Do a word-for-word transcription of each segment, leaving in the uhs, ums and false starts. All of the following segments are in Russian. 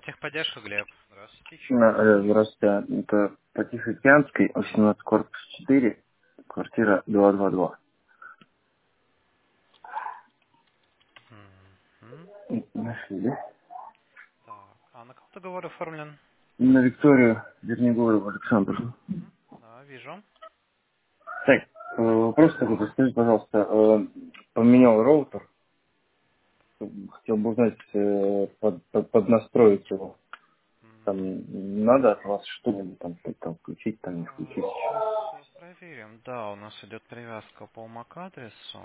Техподдержка, Глеб. Здравствуйте, чем На- могу э, служить? Здравствуйте. Это по Тихоокеанской, восемнадцать, корпус четыре, квартира двести двадцать два. Мгм. М, Нашли, да? Так, а на кого договор оформлен? На Викторию Вернигорову Александру. Мгм. Да, вижу. Так, э, вопрос такой, скажите, пожалуйста, э, поменял роутер, хотел бы узнать, э, под, под- поднастроить его. М, Там надо от вас что-нибудь там, там включить, там не а, включить. Сейчас э, проверим. Да, у нас идет привязка по MAC-адресу.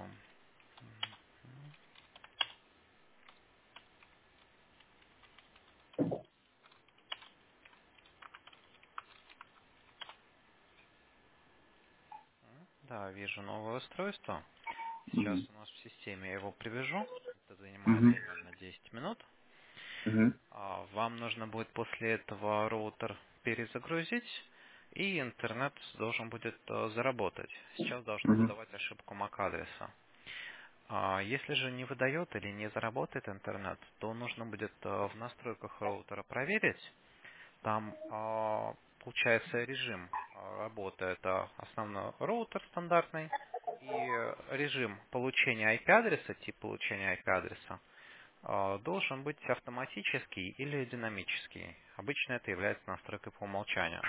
Да, вижу новое устройство. Сейчас Мгм. у нас в системе я его привяжу. Это занимает Мгм. примерно десять минут. Мгм. А, Вам нужно будет после этого роутер перезагрузить, и интернет должен будет э, заработать. Сейчас должно Мгм. выдавать ошибку MAC-адреса. А, Если же не выдает или не заработает интернет, то нужно будет э, в настройках роутера проверить. Там а, получается режим а, работы. Это основной роутер стандартный и э, режим получения ай пи-адреса, тип получения ай пи-адреса, а, должен быть автоматический или динамический. Обычно это является настройкой по умолчанию.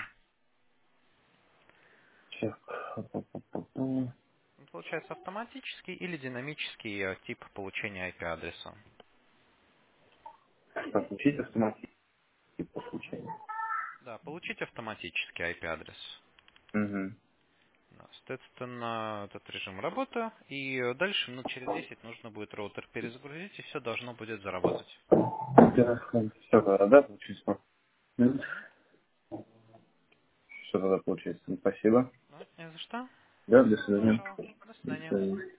Сейчас. Ну, Получается автоматический или динамический э, тип получения ай пи-адреса. Так, включить автоматически Мгм. подключение. Да, получить автоматический ай пи-адрес. Угу. Да, соответственно, этот режим работы. И э, дальше минут через десять нужно будет роутер перезагрузить, и все должно будет заработать. Все, тогда, да, получится. Мгм. Все тогда получается. Спасибо. Ну, не за что. Да, до Всего свидания. хорошего. До До свидания. свидания.